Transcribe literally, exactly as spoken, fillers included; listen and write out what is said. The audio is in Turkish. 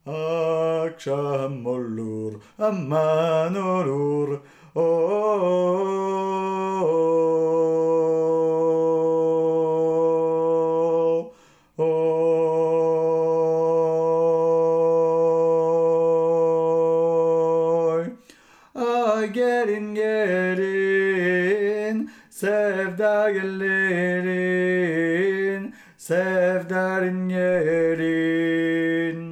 Akşam olur, aman olur. Oh, oy. Ah gelin gelin, sevda gelin, sevdarın gelin.